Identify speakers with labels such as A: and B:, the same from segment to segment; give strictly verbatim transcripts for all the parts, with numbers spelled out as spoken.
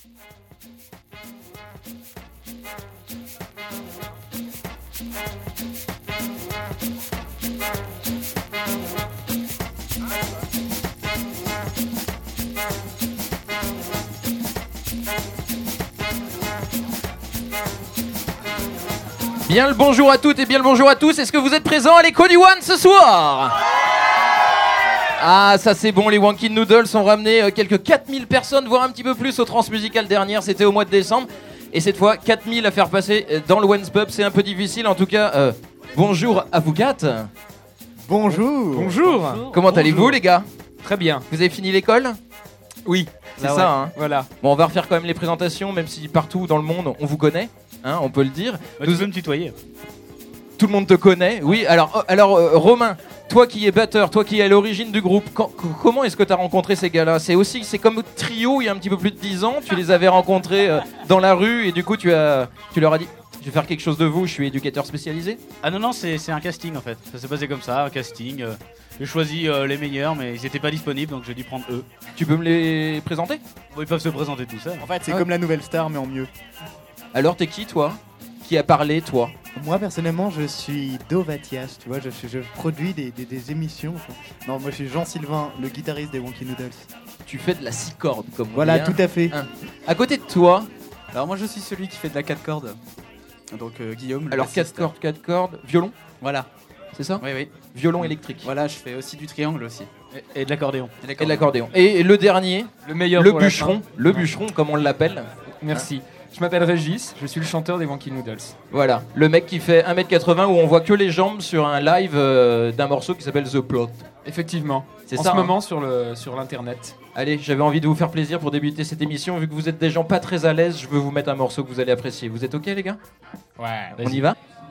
A: Bien le bonjour à toutes et bien le bonjour à tous. Est-ce que vous êtes présents à l'écho du One ce soir? Ah, ça c'est bon, les Wankin Noodles ont ramené euh, quelques quatre mille personnes, voire un petit peu plus au Transmusical dernière, c'était au mois de décembre. Et cette fois, quatre mille à faire passer euh, dans le One's Pub, c'est un peu difficile. En tout cas, euh, bonjour à vous quatre.
B: Bonjour.
C: Bonjour.
A: Comment
C: Bonjour.
A: allez-vous les gars?
C: Très bien.
A: Vous avez fini l'école?
C: Oui.
A: C'est
C: Là,
A: ça,
C: ouais.
A: hein.
C: Voilà.
A: Bon, on va refaire quand même les présentations, même si partout dans le monde on vous connaît, hein, on peut le dire.
C: Bah,
A: Nous-
C: tu peux me tutoyer.
A: Tout le monde te connaît, oui. Alors, euh, alors euh, Romain, toi qui es batteur, toi qui es à l'origine du groupe, quand- c- comment est-ce que tu as rencontré ces gars-là? C'est aussi, c'est comme Trio il y a un petit peu plus de dix ans, tu les avais rencontrés euh, dans la rue et du coup tu, as, tu leur as dit je vais faire quelque chose de vous, je suis éducateur spécialisé.
C: Ah non, non, c'est c'est un casting en fait. Ça s'est passé comme ça, un casting. euh, J'ai choisi euh, les meilleurs, mais ils n'étaient pas disponibles, donc j'ai dû prendre eux.
A: Tu peux me les présenter?
C: Bon, ils peuvent se présenter tout seuls.
B: En fait, c'est
A: Ah.
B: comme la nouvelle star, mais en mieux.
A: Alors t'es qui toi? Qui a parlé toi?
B: Moi, personnellement, je suis Dovatias, tu vois, je, je, je produis des, des, des émissions. Non, moi, je suis Jean-Sylvain, le guitariste des Wonky Noodles.
A: Tu fais de la six cordes comme on
B: Voilà,
A: dit, hein.
B: tout à fait.
A: Hein. À côté de toi,
D: Alors moi je suis celui qui fait de la quatre cordes. Donc euh, Guillaume. le
A: alors quatre
D: bassiste.
A: cordes, quatre cordes, violon,
D: Voilà.
A: c'est ça?
D: Oui oui.
A: Violon électrique.
D: Voilà, je fais aussi du triangle aussi.
C: Et, et de l'accordéon.
D: Et
A: Et de l'accordéon. Et le dernier,
E: Le meilleur
A: le
E: pour la
A: bûcheron,
E: fin.
A: le bûcheron comme on l'appelle.
E: Merci. Je m'appelle Régis, je suis le chanteur des Wanky Noodles.
A: Voilà, le mec qui fait un mètre quatre-vingts où on voit que les jambes sur un live euh, d'un morceau qui s'appelle The Plot.
E: Effectivement.
A: C'est
E: en
A: ça,
E: ce
A: hein.
E: moment sur le sur l'internet.
A: Allez, j'avais envie de vous faire plaisir pour débuter cette émission. Vu que vous êtes des gens pas très à l'aise, je veux vous mettre un morceau que vous allez apprécier. Vous êtes ok les gars?
E: Ouais.
A: On y va?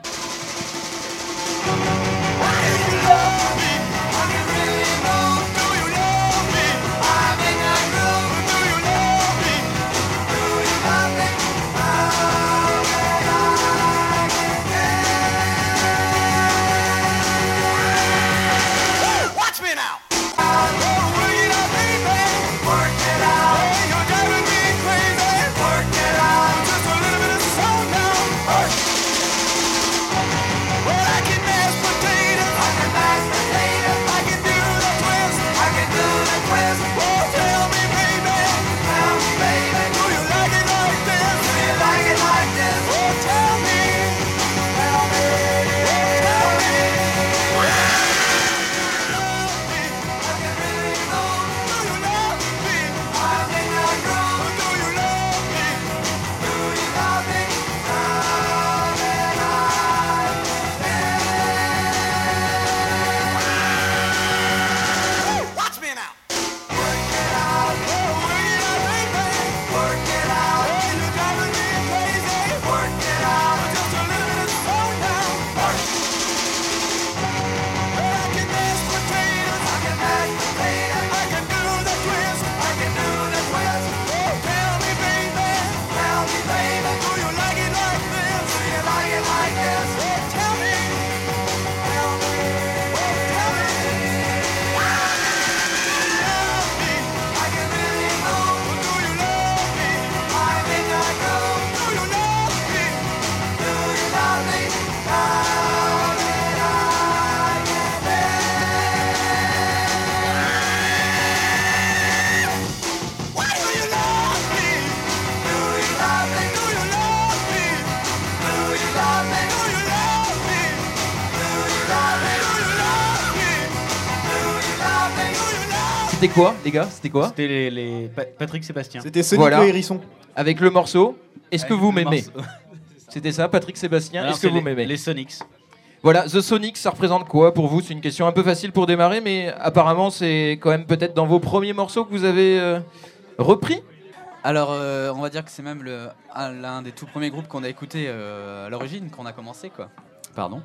A: C'était quoi les gars? C'était quoi?
C: C'était les, les Pa- Patrick Sébastien.
B: C'était Sonic
A: Voilà.
B: le hérisson.
A: Avec le morceau Est-ce que
C: Avec
A: vous
C: le
A: m'aimez?
C: morceau.
A: C'était ça, Patrick Sébastien.
C: Alors,
A: Est-ce que
C: c'est
A: vous
C: les-
A: m'aimez?
C: Les Sonics.
A: Voilà, The Sonics, ça représente quoi pour vous? C'est une question un peu facile pour démarrer, mais apparemment c'est quand même peut-être dans vos premiers morceaux que vous avez euh, repris.
D: Alors euh, on va dire que c'est même le, un- l'un des tout premiers groupes qu'on a écouté euh, à l'origine, qu'on a commencé quoi. Pardon.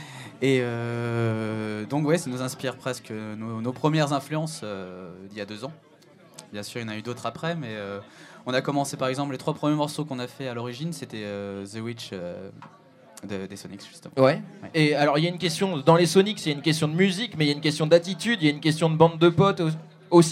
D: Et euh, donc ouais, ça nous inspire presque nos, nos premières influences euh, d'il y a deux ans. Bien sûr, il y en a eu d'autres après, mais euh, on a commencé par exemple les trois premiers morceaux qu'on a fait à l'origine, c'était euh, The Witch euh, de- des Sonics justement.
A: Ouais.
D: Ouais.
A: Et alors il y a une question, dans les Sonics, il y a une question de musique, mais il y a une question d'attitude, il y a une question de bande de potes au- aussi.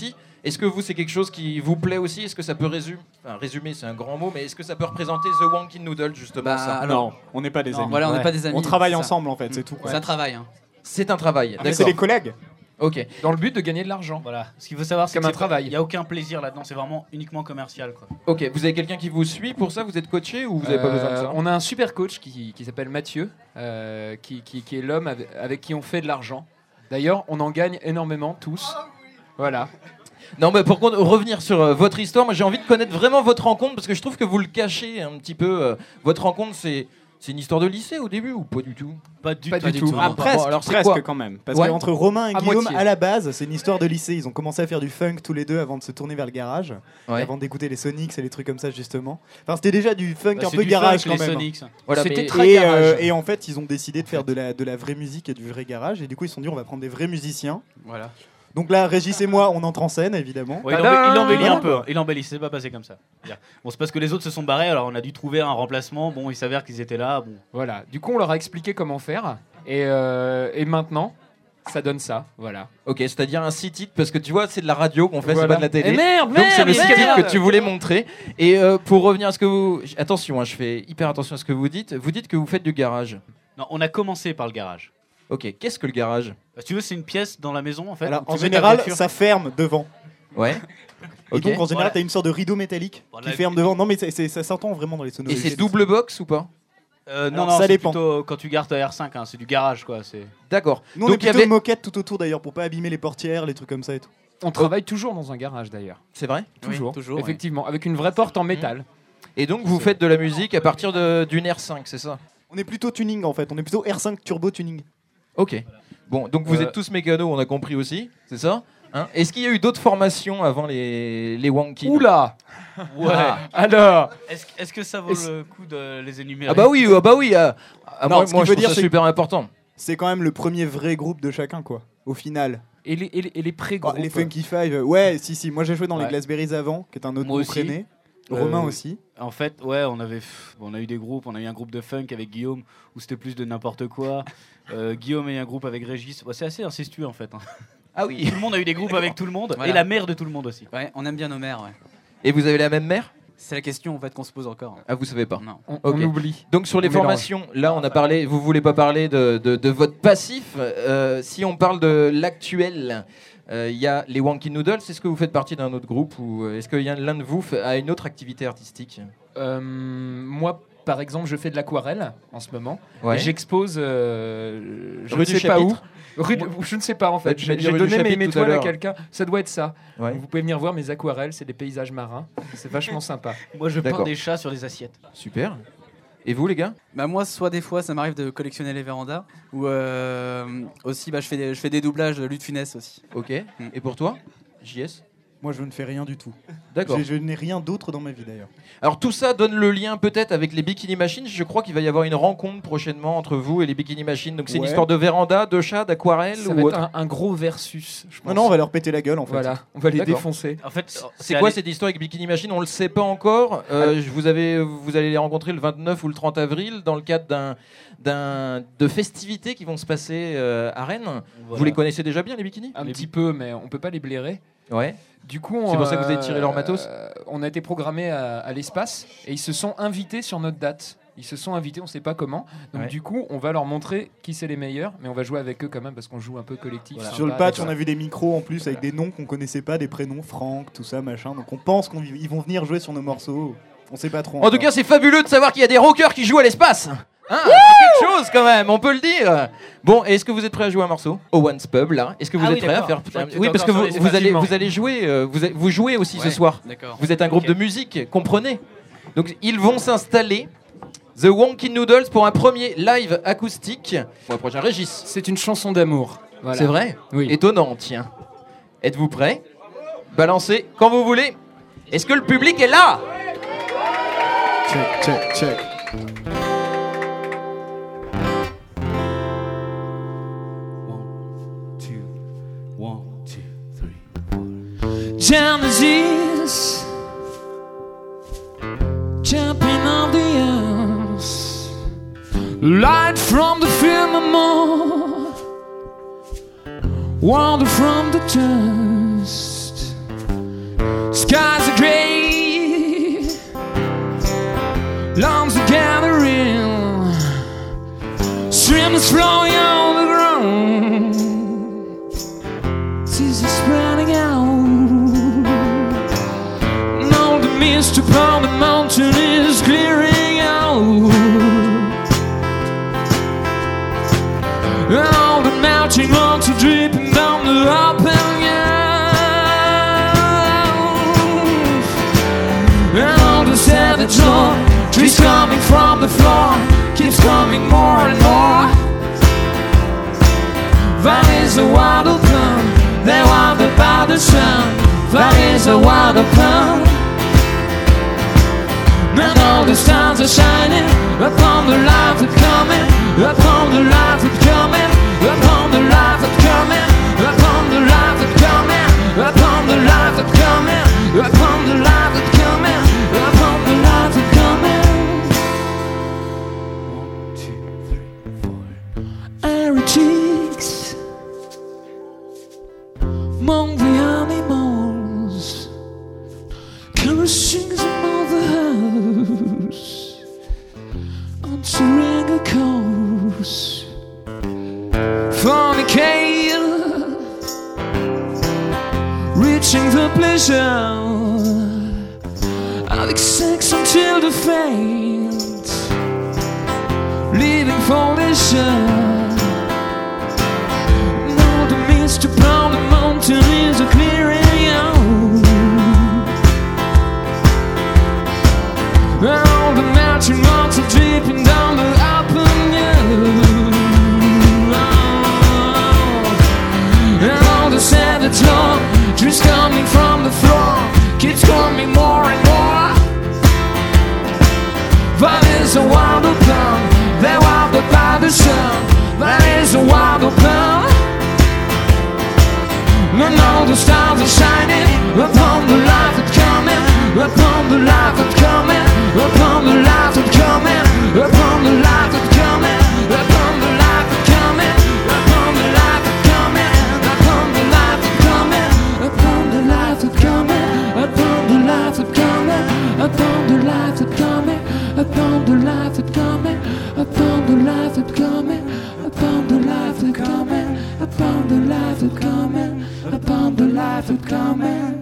A: Est-ce que vous, c'est quelque chose qui vous plaît aussi? Est-ce que ça peut résumer, enfin résumer, c'est un grand mot, mais est-ce que ça peut représenter The Wonky Noodle justement
D: Bah,
A: ça
D: alors,
F: Non, on n'est pas des
D: non,
F: amis.
D: voilà, on n'est
F: Ouais.
D: pas des amis.
F: On travaille
D: c'est ça.
F: ensemble en fait, c'est tout.
D: C'est un travail. Hein.
A: C'est un travail,
F: Ah, mais c'est
A: d'accord.
F: des collègues.
A: Ok.
E: Dans le but de gagner de l'argent.
C: Voilà. Ce qu'il faut savoir, c'est
E: Comme
C: que
E: un
C: c'est pas-
E: travail.
C: Il n'y a aucun plaisir là-dedans. C'est vraiment uniquement commercial, quoi.
A: Ok. Vous avez quelqu'un qui vous suit pour ça? Vous êtes coaché ou vous n'avez pas
E: Euh,
A: besoin de ça?
E: On a un super coach qui, qui s'appelle Mathieu, euh, qui, qui- qui est l'homme avec, avec qui on fait de l'argent. D'ailleurs, on en gagne énormément tous. Voilà.
A: Non, mais pour contre, revenir sur euh, votre histoire, moi j'ai envie de connaître vraiment votre rencontre parce que je trouve que vous le cachez un petit peu. euh, votre rencontre, c'est c'est une histoire de lycée au début ou pas du tout?
C: Pas du,
E: Pas du tout.
F: Ah,
A: Bon,
F: presque,
A: alors, c'est
F: presque
A: quoi
F: quand même.
B: Parce
A: Ouais.
B: qu'entre Romain et
E: À
B: Guillaume,
E: moitié.
B: à la base, c'est une histoire de lycée. Ils ont commencé à faire du funk tous les deux avant de se tourner vers le garage,
A: Ouais.
B: avant d'écouter les Sonics et les trucs comme ça justement. Enfin, c'était déjà du funk
C: Bah,
B: un
C: c'est
B: peu
C: du
B: garage
C: funk,
B: quand
C: les
B: même.
C: Sonics.
A: Voilà,
E: C'était
A: mais-
E: très
B: Et,
E: garage.
B: euh, et en fait, ils ont décidé de faire de la, de la vraie musique et du vrai garage. Et du coup, ils se sont dit, on va prendre des vrais musiciens.
D: Voilà.
B: Donc là, Régis et moi, on entre en scène, évidemment.
C: Ouais, il,
E: Tadam
C: embellit, il embellit
B: Voilà,
C: un peu. hein. Il embellit, c'est pas passé comme ça. C'est-à-dire, Bon, c'est parce que les autres se sont barrés, alors on a dû trouver un remplacement. Bon, il s'avère qu'ils étaient là. Bon.
E: Voilà. Du coup, on leur a expliqué comment faire. Et, euh, et maintenant, ça donne ça. Voilà.
A: Ok, c'est-à-dire un six titres parce que tu vois, c'est de la radio qu'on fait, c'est
E: Voilà.
A: pas de la télé.
E: Et merde,
A: Donc c'est le
E: merde,
A: six titres
E: merde.
A: que tu voulais montrer. Et euh, pour revenir à ce que vous... Attention, hein, je fais hyper attention à ce que vous dites. Vous dites que vous faites du garage.
C: Non, on a commencé par le garage.
A: Ok, qu'est-ce que le garage?
C: Bah, si tu veux, c'est une pièce dans la maison en fait.
B: Alors,
C: où tu
B: en
C: mets ta
B: général,
C: voiture.
B: ça ferme devant.
A: Ouais.
B: Et
A: Ok.
B: donc, en général,
C: Voilà.
B: t'as une sorte de rideau métallique
C: Bon,
B: qui
C: la-
B: ferme devant. Non, mais c'est- c'est- ça s'entend vraiment dans les
A: Et
B: sonorités.
A: c'est double box ou pas?
C: Euh, non,
B: Alors,
C: non,
B: ça
C: c'est
B: dépend.
C: plutôt quand tu gardes ta R cinq, hein, c'est du garage quoi. C'est...
A: D'accord.
B: Nous, on
A: Donc,
B: est
A: il y
B: plutôt
A: avait-
B: moquette tout autour d'ailleurs pour pas abîmer les portières, les trucs comme ça et tout.
E: On travaille toujours dans un garage d'ailleurs.
A: C'est vrai?
E: Toujours.
D: Oui, toujours, ouais.
E: Effectivement. Avec une vraie porte en métal.
A: Et donc vous faites de la musique à partir de- d'une R cinq, c'est ça?
B: On est plutôt tuning en fait. On est plutôt R cinq turbo tuning.
A: Ok. Bon, donc vous
C: Euh.
A: êtes tous mécanos, on a compris aussi, c'est ça? Hein? Est-ce qu'il y a eu d'autres formations avant les, les Wonky?
E: Oula.
C: Ouais.
A: Ah.
E: Alors.
C: Est-ce, est-ce que ça vaut
E: Est-ce-
C: le coup de les énumérer?
A: Ah bah oui, ah bah oui. ah. Ah,
B: Non,
A: moi,
B: ce
A: moi
B: qu'il
A: je
B: veut
A: trouve
B: dire,
A: ça
B: c'est
A: super important.
B: C'est quand même le premier vrai groupe de chacun quoi. Au final.
E: Et les, et les, et les
B: Bah,
E: pré-groupes.
B: les Funky Five, euh, ouais, si si. Moi j'ai joué dans les
E: Ouais.
B: Glassberries avant, qui est un autre
C: Moi
B: groupe
C: aussi.
B: René.
C: Euh,
B: Romain aussi.
C: En fait, ouais, on avait, pff, bon, on a eu des groupes. On a eu un groupe de funk avec Guillaume où c'était plus de n'importe quoi. Euh, Guillaume a eu un groupe avec Régis. Ouais, c'est assez incestueux en fait. hein.
A: Ah oui.
C: Tout le monde a eu des groupes avec tout le monde
D: Voilà.
C: et la mère de tout le monde aussi.
D: Ouais, on aime bien nos mères, ouais.
A: Et vous avez la même mère?
D: C'est la question en fait qu'on se pose encore.
A: Ah, vous savez pas.
D: Non.
E: On,
A: Ok.
E: on oublie.
A: Donc sur les
E: On mélange.
A: formations, là on a parlé, vous voulez pas parler de, de, de votre passif. euh, si on parle de l'actuel, euh, il y a les Wonky Noodles. Est-ce que vous faites partie d'un autre groupe ou euh, est-ce que y a l'un de vous fait- a une autre activité artistique?
E: Euh, moi, par exemple, je fais de l'aquarelle en ce moment.
A: Ouais.
E: Et j'expose. euh, je
A: Rue
E: ne
A: du
E: sais pas où.
A: Chapitre.
E: Rue de- Je ne sais pas en
A: Bah,
E: fait.
A: tu m'as
E: J'ai
A: dit
E: j'ai
A: rue du
E: donné mes,
A: Chapitre
E: mes
A: tout à
E: toiles à
A: l'heure.
E: quelqu'un. Ça doit être ça.
A: Ouais.
E: Vous pouvez venir voir mes aquarelles. C'est des paysages marins. C'est vachement sympa.
C: Moi, je peins
A: D'accord.
C: des chats sur des assiettes.
A: Super. Et vous les gars?
D: Bah moi, soit des fois, ça m'arrive de collectionner les vérandas, ou euh, aussi, bah, je fais des, je fais des doublages de Lutte Funès aussi.
A: Ok.
D: Mm.
A: Et pour toi, J S?
B: Moi je ne fais rien du tout.
A: D'accord.
B: Je, je n'ai rien d'autre dans ma vie d'ailleurs.
A: Alors tout ça donne le lien peut-être avec les Bikini Machines. Je crois qu'il va y avoir une rencontre prochainement entre vous et les Bikini Machines. Donc c'est une
B: Ouais.
A: histoire de véranda, de chat, d'aquarelle
E: Ça
A: ou
E: va être
A: autre.
E: un, un gros versus. Je pense.
B: Non non, on va leur péter la gueule en fait.
E: Voilà. On va les
A: D'accord.
E: défoncer.
C: En fait,
A: C'est quoi cette histoire avec Bikini Machine? On le sait pas encore. Euh, je vous, avez, vous allez les rencontrer le vingt-neuf ou le trente avril dans le cadre d'un, d'un, de festivités qui vont se passer euh, à Rennes. Vous les connaissez déjà bien les Bikini?
E: Un
C: Les
E: petit peu, mais on peut pas les blairer.
A: Ouais.
E: Du coup, on,
A: C'est pour ça que vous avez tiré leur matos
E: euh, On a été programmé à, à l'espace et ils se sont invités sur notre date. Ils se sont invités, on sait pas comment. Donc
A: Ouais.
E: du coup, on va leur montrer qui c'est les meilleurs, mais on va jouer avec eux quand même parce qu'on joue un peu collectif.
C: Voilà.
E: sympa,
B: Sur le patch,
E: avec-
B: on a vu des micros en plus avec des noms qu'on connaissait pas, des prénoms, Franck, tout ça, machin. Donc on pense qu'ils vont venir jouer sur nos morceaux. On sait pas trop.
A: En tout
B: encore.
A: cas, c'est fabuleux de savoir qu'il y a des rockers qui jouent à l'espace. Hein, c'est quelque chose quand même, on peut le dire. Bon, est-ce que vous êtes prêts à jouer un morceau au Once Pub là? Est-ce que vous
C: Ah
A: êtes
C: oui,
A: prêts à
C: d'accord.
A: faire
C: Je crois que tu
A: Oui,
C: étais
A: parce que
C: encore
A: vous,
C: sur les
A: vous allez
E: effectivement.
A: vous allez jouer, euh, vous, vous jouez aussi ce
D: Ouais,
A: soir.
D: D'accord.
A: Vous êtes un groupe
C: Ok.
A: de musique, comprenez? Donc ils vont s'installer. The Wonky Noodles pour un premier live acoustique. Pour un prochain Régis.
E: C'est une chanson d'amour. Voilà.
A: C'est vrai?
E: Oui.
A: Étonnant, tiens. Êtes-vous prêts? Balancez quand vous voulez. Est-ce que le public est là?
B: Check, check, check.
C: One, two, one, two, three, four.
E: Genesis, jumping on the earth, light from the firmament, water from the dust. Skies are gray, lawns are gathering, streams flowing on the ground, seas are spreading out, and all the mist upon the mountain is clearing out, and all the mountain rocks are dripping down the open the joy, trees coming from the floor, keeps coming more and more. Valleys are wide open, they're winded by the sun. Valleys are wide open, and all the stars are shining upon the life that's coming, upon the life that's coming, upon the life that's coming, upon the life that's coming, upon the life that's coming, upon the life that's coming, upon the life that's coming. One, two, three, four. Airy cheeks among the animals, caressing some of the house on Serenga Coast. Fornicate, reaching the pleasure, having sex until the faint, leaving for leisure. Now the mist upon the mountain is a clearing out, all the mountain rocks are dripping down the open air, and all the savage love trees coming from the floor, keeps coming more and more. Valleys are wild open, they're wild up by the sun. Valleys are wild open, and all the stars are shining upon the life that's coming, upon the life that's coming, upon the life that's coming, upon the life that's coming, upon the life that's coming, upon the life that's coming, upon the life that's coming, upon the life that's coming, upon the life that's coming, upon the life that's coming, upon the life that's coming, upon the life that's coming, upon the life that's coming, upon the life that's coming, upon the life that's coming.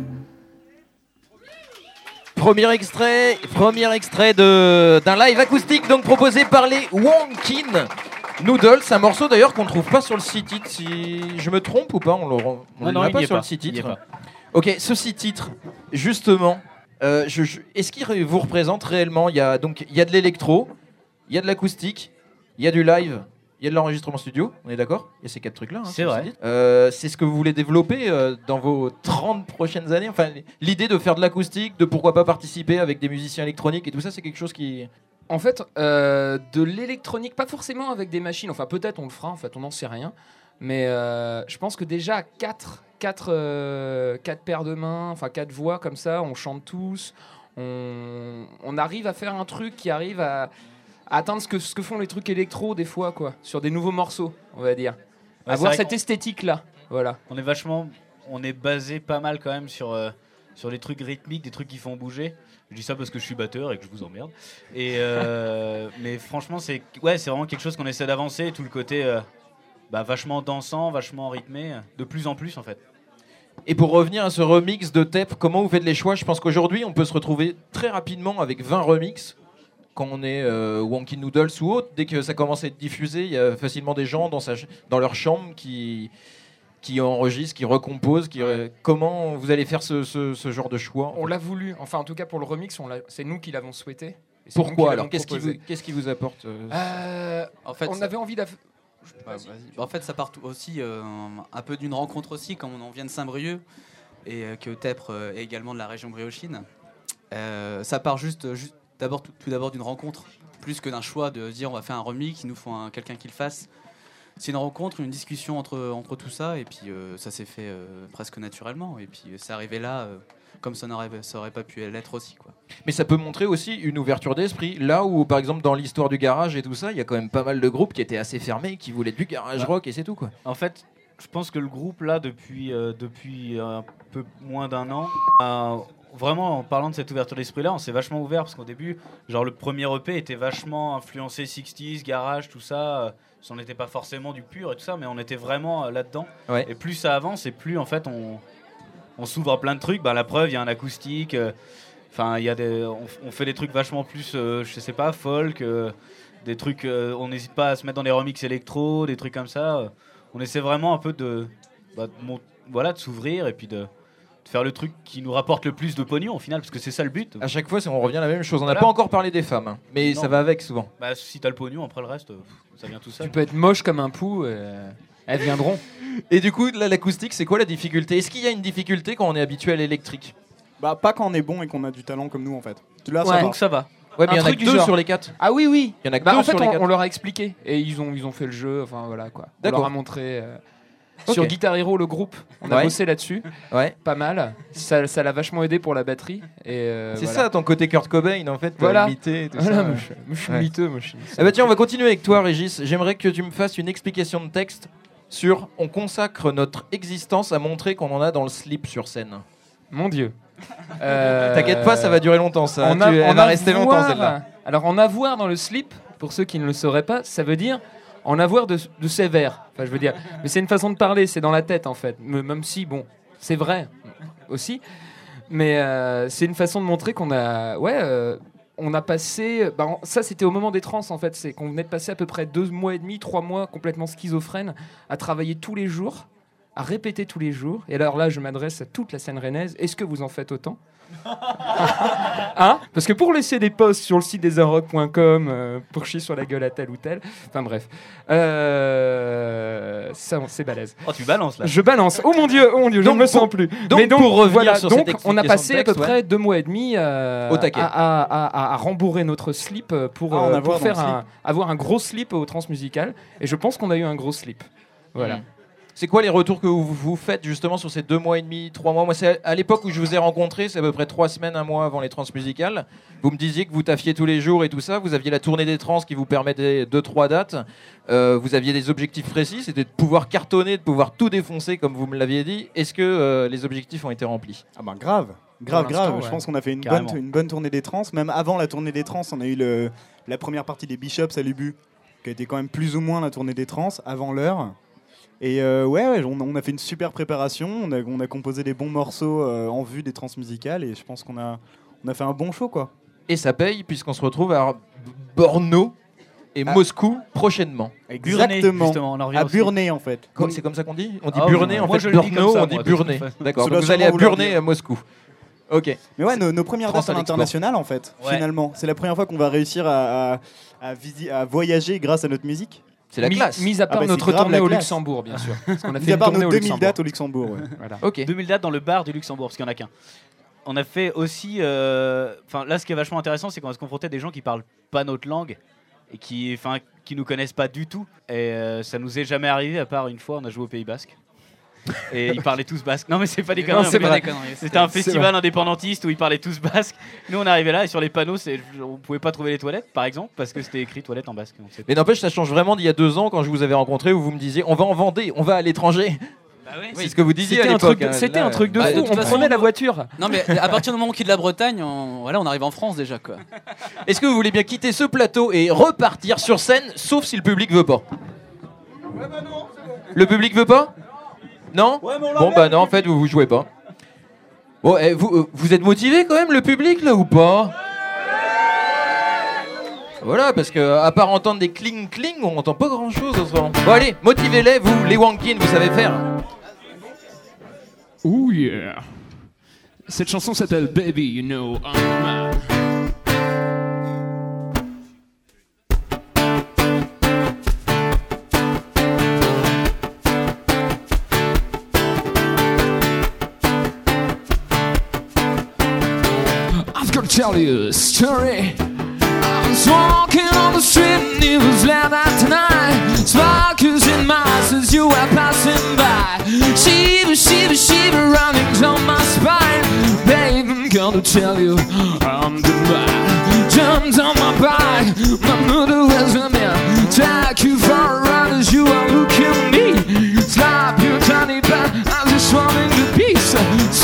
A: Premier extrait, premier extrait de, d'un live acoustique donc proposé par les Wonkin Noodles. Un morceau d'ailleurs qu'on ne trouve pas sur le six titres. Si je me trompe ou pas, on le on
C: Non,
A: l'a
C: non, il
A: pas
C: n'y est
A: sur
C: pas.
A: le six
C: Il y est
A: titres.
C: pas.
A: Ok, ce six titres, justement, euh, je, je- est-ce qu'il ré- vous représente réellement? Il y a donc il y a de l'électro, il y a de l'acoustique, il y a du live, il y a de l'enregistrement studio. On est d'accord? Il y a ces quatre trucs-là. hein,
C: C'est
A: sur le
C: vrai.
A: six titres. Euh, c'est ce que vous voulez développer euh, dans vos trente prochaines années. Enfin, l'idée de faire de l'acoustique, de pourquoi pas participer avec des musiciens électroniques et tout ça, c'est quelque chose qui.
E: En fait, euh, de l'électronique, pas forcément avec des machines, enfin peut-être on le fera, en fait on n'en sait rien, mais euh, je pense que déjà à quatre, quatre, euh, quatre paires de mains, enfin quatre voix comme ça, on chante tous, on, on arrive à faire un truc qui arrive à, à atteindre ce que, ce que font les trucs électro des fois, quoi, sur des nouveaux morceaux, on va dire.
C: Ouais,
E: Avoir
C: c'est vrai
E: cette esthétique-là, voilà.
C: On est vachement, on est basé pas mal quand même sur euh, sur les trucs rythmiques, des trucs qui font bouger. Je dis ça parce que je suis batteur et que je vous emmerde. Et euh, mais franchement, c'est ouais, c'est vraiment quelque chose qu'on essaie d'avancer. Tout le côté euh, bah, vachement dansant, vachement rythmé, de plus en plus en fait.
A: Et pour revenir à ce remix de T E P, comment vous faites les choix? Je pense qu'aujourd'hui, on peut se retrouver très rapidement avec vingt remixes quand on est euh, Wonky Noodles ou autre. Dès que ça commence à être diffusé, il y a facilement des gens dans, sa ch- dans leur chambre qui, qui enregistrent, qui recomposent. Qui, euh, comment vous allez faire ce, ce, ce genre de choix?
E: On l'a voulu, enfin en tout cas pour le remix, on l'a- c'est nous qui l'avons souhaité. Et c'est nous qui
A: Pourquoi
E: l'avons
A: alors? Qu'est-ce qui, vous,
E: proposé.
A: qu'est-ce qui vous apporte euh,
E: Euh,
D: En fait,
E: On
D: ça-
E: avait envie d'aff...
D: Ouais, vas-y. En fait, ça part tout- aussi euh, un peu d'une rencontre aussi, comme on vient de Saint-Brieuc et euh, que Tepres euh, est également de la région briochine. Euh, ça part juste, juste d'abord tout, tout d'abord d'une rencontre, plus que d'un choix de dire on va faire un remix, il nous faut un, quelqu'un qui le fasse. C'est une rencontre, une discussion entre, entre tout ça, et puis euh, ça s'est fait euh, presque naturellement. Et puis euh, c'est arrivé là, euh, comme ça n'aurait ça aurait pas pu l'être aussi, quoi.
A: Mais ça peut montrer aussi une ouverture d'esprit. Là où, par exemple, dans l'histoire du garage et tout ça, il y a quand même pas mal de groupes qui étaient assez fermés, qui voulaient du garage
C: Ouais.
A: rock et c'est tout, quoi.
C: En fait, je pense que le groupe là depuis euh, depuis un peu moins d'un an, euh, vraiment en parlant de cette ouverture d'esprit là, on s'est vachement ouvert parce qu'au début, genre le premier E P était vachement influencé sixties, garage, tout ça. Euh, on n'était pas forcément du pur et tout ça, mais on était vraiment euh, là-dedans.
A: Ouais.
C: Et plus ça avance, et plus en fait on on s'ouvre à plein de trucs. Bah la preuve, il y a un acoustique. Enfin, euh, il y a des, on, on fait des trucs vachement plus, euh, je sais pas, folk. Euh, des trucs, euh, on n'hésite pas à se mettre dans des remixes électro, des trucs comme ça. Euh, on essaie vraiment un peu de, bah, de, mon, voilà, de s'ouvrir et puis de, de faire le truc qui nous rapporte le plus de pognon au final, parce que c'est ça le but.
A: À chaque fois, on revient à la même chose. On n'a
C: Voilà.
A: pas encore parlé des femmes, hein, mais
C: Non.
A: ça va avec souvent.
C: Bah, si t'as le pognon, après le reste, euh, ça vient tout seul.
F: Tu peux être moche comme un pou, euh, elles viendront.
A: Et du coup, là, l'acoustique, c'est quoi la difficulté? Est-ce qu'il y a une difficulté quand on est habitué à l'électrique?
B: Bah, pas quand on est bon et qu'on a du talent comme nous en fait. Là, ça
F: Ouais.
B: va.
C: Donc ça va.
A: Ouais, mais
F: Un
A: il y en a
F: truc
A: que
F: du
A: deux
F: genre.
A: sur les quatre.
F: Ah oui, oui.
A: Il y en a que
F: Bah,
A: deux
F: en fait,
A: sur les
F: on,
A: quatre.
F: on leur a expliqué et ils ont, ils ont fait le jeu. Enfin voilà quoi. On
A: D'accord.
F: leur a montré. euh,
A: Ok.
F: Sur Guitar Hero, le groupe, on a
A: Ouais.
F: bossé là-dessus,
A: Ouais.
F: pas mal. Ça, ça l'a vachement aidé pour la batterie. Et euh,
A: C'est
F: voilà.
A: ça, ton côté Kurt Cobain, en fait,
F: Voilà.
A: imité, tout
F: Voilà,
A: ça.
F: moi, je, moi, je suis
A: Ouais.
F: miteux, moi, je suis-
A: Ah bah tiens, on va continuer avec toi, Régis. J'aimerais que tu me fasses une explication de texte sur on consacre notre existence à montrer qu'on en a dans le slip sur scène.
F: Mon Dieu. Euh,
A: T'inquiète pas, ça va durer longtemps, ça.
F: en a-
A: Tu- elle
F: en
A: va rester longtemps,
F: avoir-
A: celle-là.
F: Alors, en avoir dans le slip, pour ceux qui ne le sauraient pas, ça veut dire en avoir de, de sévère. Enfin, je veux dire, mais c'est une façon de parler, c'est dans la tête en fait. Me- Même si, bon, c'est vrai aussi, mais euh, c'est une façon de montrer qu'on a, ouais, euh, on a passé. Bah, en- ça, c'était au moment des trans en fait. C'est qu'on venait de passer à peu près deux mois et demi, trois mois complètement schizophrène, à travailler tous les jours, à répéter tous les jours. Et alors là, je m'adresse à toute la scène rennaise. Est-ce que vous en faites autant? Hein? Parce que pour laisser des posts sur le site des arocs point com euh, pour chier sur la gueule à tel ou tel, enfin bref, euh, ça c'est balèze.
C: Oh, tu balances là.
F: Je balance. Oh mon dieu, oh mon dieu, je
A: Donc,
F: ne me
A: pour-
F: sens plus.
A: donc,
F: Mais
A: pour revenir
F: voilà,
A: sur
F: donc
A: cette
F: on a
A: explication
F: passé
A: de
F: à peu
A: texte,
F: près
A: ouais.
F: deux mois et demi euh,
A: Au taquet.
F: à, à- à- à rembourrer notre slip euh, pour,
B: Ah, en
F: euh,
B: avoir
F: pour faire
B: dans le
F: un, avoir un gros slip au transmusical. Et je pense qu'on a eu un gros slip. Voilà.
A: Mm. C'est quoi les retours que vous, vous faites justement sur ces deux mois et demi, trois mois? Moi, c'est à l'époque où je vous ai rencontré, c'est à peu près trois semaines, un mois avant les transmusicales. Vous me disiez que vous taffiez tous les jours et tout ça. Vous aviez la tournée des trans qui vous permettait deux, trois dates. Euh, vous aviez des objectifs précis, c'était de pouvoir cartonner, de pouvoir tout défoncer comme vous me l'aviez dit. Est-ce que euh, les objectifs ont été remplis?
B: Ah bah grave, grave,
F: Pour l'instant,
B: grave.
F: ouais.
B: Je pense qu'on a fait une
C: Carrément.
B: bonne, une bonne tournée des trans. Même avant la tournée des trans, on a eu le, la première partie des Bishops à l'Ubu, qui a été quand même plus ou moins la tournée des trans, avant l'heure. Et euh, ouais, ouais on, on a fait une super préparation, on a, on a composé des bons morceaux euh, en vue des transmusicales, et je pense qu'on a, on a fait un bon show, quoi.
A: Et ça paye puisqu'on se retrouve à Borno et
B: Ah.
A: Moscou prochainement.
C: Burné,
B: Exactement.
C: justement, on en revient
B: À
C: aussi.
B: Burné, en fait.
A: Comme- C'est comme ça qu'on dit? On dit
C: Ah,
A: Burné,
C: ouais.
A: en
C: Moi,
A: fait
C: je le dis
A: Brno,
C: comme ça,
A: on dit
C: moi, de toute
A: Burné.
C: façon.
A: D'accord,
B: Ça
A: donc
B: doit
A: vous allez à
B: sûrement vouloir
A: Burné
B: dire.
A: à Moscou. Ok.
B: Mais ouais, nos, nos premières
A: France
B: dates à
A: à l'export.
B: l'international, en fait,
C: Ouais.
B: finalement. C'est la première fois qu'on va réussir à, à, à, visi- à voyager grâce à notre musique.
A: C'est la
F: Mis-
A: classe.
F: Mis à part
B: Ah bah, c'est
F: notre
B: grave
F: tournée
B: la
F: au
B: classe.
F: Luxembourg, bien sûr. Parce qu'on a
B: Mis
F: fait
B: à
F: une
B: part
F: tournée
B: nos
F: au
B: deux mille
F: Luxembourg.
B: dates au Luxembourg. ouais.
F: Voilà.
A: Ok.
C: deux mille dates dans le bar du Luxembourg, parce qu'il n'y en a qu'un. On a fait aussi. euh, Enfin, là, ce qui est vachement intéressant, c'est qu'on va se confronter à des gens qui parlent pas notre langue et qui, enfin, qui nous connaissent pas du tout. Et euh, ça nous est jamais arrivé, à part une fois, on a joué au Pays Basque. Et ils parlaient tous basque. Non, mais c'est pas des conneries.
F: c'est
C: en plus.
F: vrai.
C: C'était un
F: C'est
C: festival indépendantiste où ils parlaient tous basque. Nous, on arrivait là et sur les panneaux, c'est- on pouvait pas trouver les toilettes, par exemple, parce que c'était écrit toilette en basque. Donc, c'est-
A: Mais n'empêche, ça change vraiment d'il y a deux ans quand je vous avais rencontré où vous me disiez on va en Vendée, on va à l'étranger. C'est ce que vous disiez à
F: C'était un
A: l'époque.
F: truc, de-
A: hein.
F: c'était
A: Là,
F: un truc de
D: bah,
F: fou.
D: de toute
F: On
D: façon,
F: prenait la voiture.
D: Non mais à partir du moment où on quitte la Bretagne, on, voilà, on arrive en France déjà quoi.
A: Est-ce que vous voulez bien quitter ce plateau et repartir sur scène, sauf si le public veut pas? Le public veut pas? Non? Bon bah non, en fait vous vous jouez pas. Bon, eh, vous, euh, vous êtes motivé quand même le public là ou pas? Voilà, parce que à part entendre des cling cling, on entend pas grand chose autrement. Bon allez, motivez-les vous, les Wankin, vous savez faire.
E: Oh yeah. Cette chanson s'appelle Baby, You Know I'm a Man. I've got to tell you a story. I was walking on the street and it was late at night. Sparkles in my eyes as you were passing by. Shiver, shiver, shiver running down my spine. Babe, I'm gonna tell you I'm the man. Jumped on my bike, my mother was a man. Take you for a ride as you are looking at me. Slap you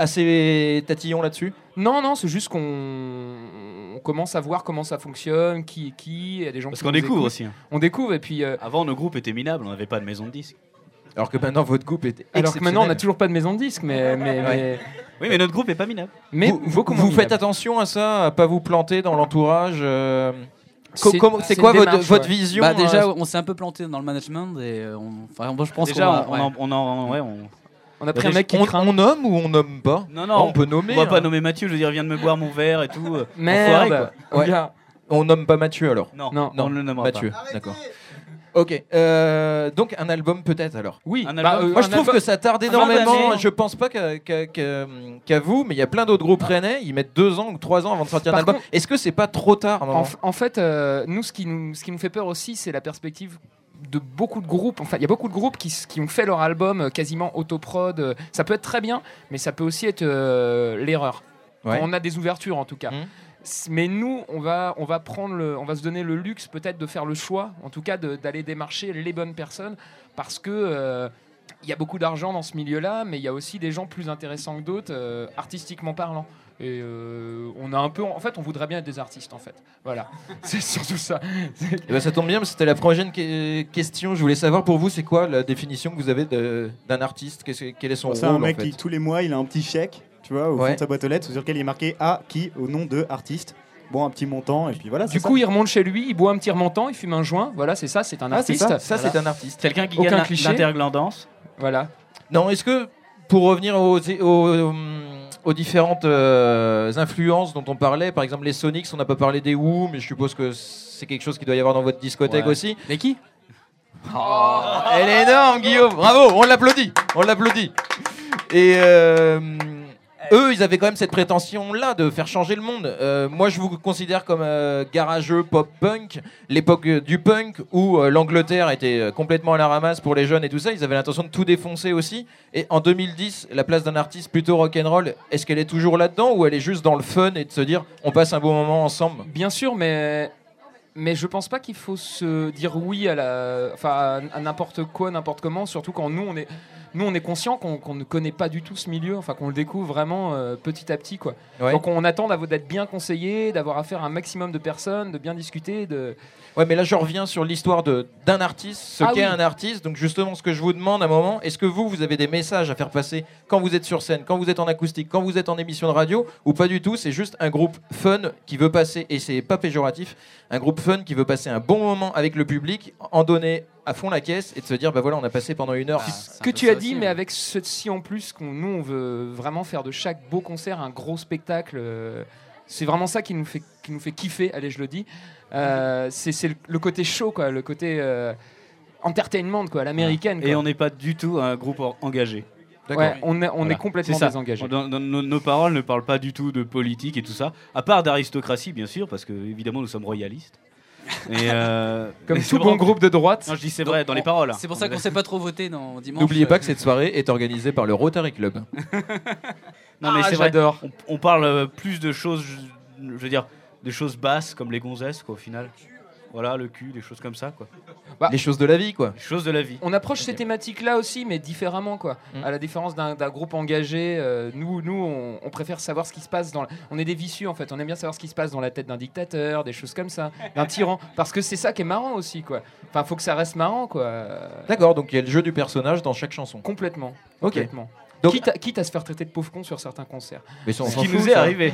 A: assez tatillon là-dessus?
F: Non, non, c'est juste qu'on on commence à voir comment ça fonctionne, qui est qui, il y a des gens
C: Parce
F: qui
C: qu'on
F: nous
C: découvre
F: écoutent.
C: aussi. hein.
F: On découvre et puis euh,
C: Avant, nos groupes étaient minables, on n'avait pas de maison de disques.
A: Alors que maintenant votre groupe est
F: alors que maintenant on n'a
A: exceptionnel.
F: toujours pas de maison de disque, mais mais
A: Ouais.
F: mais,
C: Oui, mais notre groupe est pas minable.
F: mais
A: vous, vous,
F: beaucoup moins
A: vous faites
F: minable.
A: attention à ça, à pas vous planter dans l'entourage. euh, co-
F: C'est-
A: comment- C'est
F: c'est
A: quoi
F: une
A: votre,
F: démarche,
A: votre
F: ouais.
A: vision
D: Bah déjà,
A: euh,
D: on s'est un peu planté dans le management et euh, on, enfin, moi, je pense
C: Déjà,
D: qu'on va-
C: on,
D: ouais.
C: en, on en- ouais, on-
F: On a pris un
C: Déjà,
F: mec qui
A: on,
F: craint.
A: on nomme ou on nomme pas?
C: Non,
A: Oh,
C: non,
A: on peut nommer.
C: on va pas
A: hein.
C: nommer Mathieu, je veux dire, il vient de me boire mon verre et tout. euh,
F: Merde.
C: enfoiré, quoi.
A: Ouais.
F: Regarde.
A: On nomme pas Mathieu alors.
C: Non,
F: Non.
C: on ne le nommera
A: Mathieu,
C: pas.
A: d'accord. Ok, euh, donc un album peut-être alors.
F: Oui.
C: Un
F: bah,
C: album.
F: euh,
A: Moi je
F: un
A: trouve
F: album-
A: que ça tarde
C: fin
A: énormément.
C: d'année.
A: Je pense pas qu'à qu'à- qu'à- qu'à vous, mais il y a plein d'autres groupes rennais. Ils mettent deux ans ou trois ans avant de sortir un
F: Par
A: album.
F: contre-
A: Est-ce que c'est pas trop tard à un moment
F: En, f- en fait, euh, nous, ce qui nous, ce qui nous fait peur aussi, c'est la perspective de beaucoup de groupes. Enfin, il y a beaucoup de groupes qui, s- qui ont fait leur album euh, quasiment autoprod. euh, Ça peut être très bien, mais ça peut aussi être euh, l'erreur.
A: Ouais.
F: Quand on a des ouvertures, en tout cas.
A: Mhm.
F: S- Mais nous, on va, on va prendre, le, on va se donner le luxe peut-être de faire le choix, en tout cas de- d'aller démarcher les bonnes personnes, parce que euh, il y a beaucoup d'argent dans ce milieu-là, mais il y a aussi des gens plus intéressants que d'autres, euh, artistiquement parlant. Et euh, on a un peu, en fait, on voudrait bien être des artistes, en fait. Voilà, c'est surtout ça. C'est-
A: Eh ben, ça tombe bien, parce que c'était la prochaine que- question. Je voulais savoir pour vous, c'est quoi la définition que vous avez de- d'un artiste? Qu'est-ce que- Quel est son
B: C'est
A: rôle
B: un mec
A: en fait
B: qui tous les mois il a un petit chèque, tu vois, au
A: Ouais.
B: fond de sa boîte aux lettres sur lequel il est marqué A qui au nom de artiste. Bon, un petit montant et puis voilà.
F: Du coup, il remonte chez lui, il boit un petit remontant, il fume un joint. Voilà, c'est ça, c'est un
B: Ah, c'est
F: artiste.
B: ça.
A: Ça, c'est un artiste.
C: Quelqu'un qui
F: Aucun
C: gagne
F: cliché.
C: l'interglandance.
F: Voilà.
A: Non, est-ce que, pour revenir aux, aux, aux différentes euh, influences dont on parlait, par exemple les Sonics, on n'a pas parlé des Who, mais je suppose que c'est quelque chose qui doit y avoir dans votre discothèque
C: Ouais.
A: aussi.
D: Les qui
A: Oh, elle est énorme, Guillaume. Bravo, on l'applaudit. On l'applaudit. Et euh, eux, ils avaient quand même cette prétention-là de faire changer le monde. Euh, moi, je vous considère comme euh, garageux pop-punk, l'époque euh, du punk où euh, l'Angleterre était euh, complètement à la ramasse pour les jeunes et tout ça. Ils avaient l'intention de tout défoncer aussi. Et en deux mille dix, la place d'un artiste plutôt rock'n'roll, est-ce qu'elle est toujours là-dedans ou elle est juste dans le fun et de se dire on passe un bon moment ensemble?
F: Bien sûr, mais mais je pense pas qu'il faut se dire oui à la, enfin à, à n'importe quoi, n'importe comment. Surtout quand nous on est, nous on est conscient qu'on qu'on ne connaît pas du tout ce milieu, enfin qu'on le découvre vraiment euh, petit à petit quoi.
A: Ouais.
F: Donc on attend d'avoir- d'être bien conseillé, d'avoir affaire à un maximum de personnes, de bien discuter, de.
A: Ouais, mais là, je reviens sur l'histoire de- d'un artiste, ce
F: Ah
A: qu'est
F: oui.
A: un artiste. Donc, justement, ce que je vous demande à un moment, est-ce que vous, vous avez des messages à faire passer quand vous êtes sur scène, quand vous êtes en acoustique, quand vous êtes en émission de radio, ou pas du tout? C'est juste un groupe fun qui veut passer, et c'est pas péjoratif, un groupe fun qui veut passer un bon moment avec le public, en donner à fond la caisse et de se dire, bah voilà, on a passé pendant une heure.
D: Ah,
F: Ce
D: c'est un
F: que
D: peu
F: tu
D: ça
F: as dit,
D: aussi,
F: mais
D: hein.
F: avec ceci en plus, qu'on nous on veut vraiment faire de chaque beau concert un gros spectacle. euh, C'est vraiment ça qui nous fait, qui nous fait kiffer, allez je le dis. Euh, c'est c'est le, le côté show, quoi, le côté euh, entertainment, quoi, à l'américaine.
C: Et
F: quoi.
C: on n'est pas du tout un groupe or- engagé.
F: Ouais, on est, on
C: Voilà.
F: est complètement
C: C'est ça.
F: désengagé.
C: Dans- dans nos, nos paroles ne parlent pas du tout de politique et tout ça, à part d'aristocratie bien sûr, parce que évidemment nous sommes royalistes. Et euh,
F: Comme
C: mais
F: tout
C: c'est
F: bon
C: vraiment-
F: groupe de droite.
C: Non, je dis c'est
D: Donc,
C: vrai dans les
D: on-
C: paroles. hein.
D: C'est pour ça qu'on sait pas trop voter dans dimanche.
A: N'oubliez pas
D: euh,
A: que cette soirée est organisée par le Rotary Club.
C: Non mais
F: Ah,
C: c'est vrai.
F: j'adore.
C: On, on parle euh, plus de choses, je, je veux dire, des choses basses comme les gonzesses quoi au final. Voilà le cul, des choses comme ça quoi.
A: Les choses de la vie, quoi.
C: Des choses de la vie.
F: On approche ces thématiques-là aussi, mais différemment, quoi.
A: Mm.
F: À la différence d'un d'un groupe engagé, euh, nous, nous, on, on préfère savoir ce qui se passe dans. la- On est des vicieux, en fait. On aime bien savoir ce qui se passe dans la tête d'un dictateur, des choses comme ça, d'un tyran, parce que c'est ça qui est marrant aussi, quoi. Enfin, faut que ça reste marrant, quoi. Euh,
A: D'accord, donc il y a le jeu du personnage dans chaque chanson.
F: Complètement.
A: Ok.
F: Complètement.
A: Donc-
F: quitte, à, quitte à se faire traiter de pauvre con sur certains concerts.
A: Mais ça, on
C: Ce
A: s'en
C: qui
A: fout,
C: nous est
A: ça.
C: arrivé.